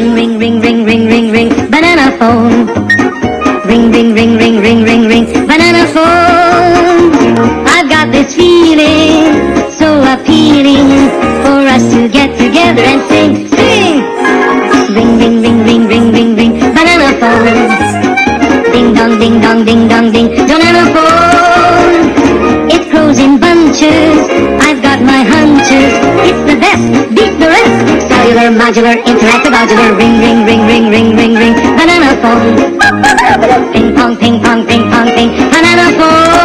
Ring, ring, ring, ring, ring, ring, ring, banana phone. Ring, ring, ring, ring, ring, ring, ring, banana phone. I've got this feeling so appealing for us to get together and sing, sing. Ring, ring, ring, ring, ring, ring, ring, banana phone. Ding dong, ding dong, ding dong, ding, banana phone. It grows in bunches. I've got my hunches. It's the best, beat the rest. Cellular, modular, interactive, modular. Ring, ring, ring, ring, ring, ring, ring, banana phone. Ping pong, ping pong, ping pong, ping, banana phone.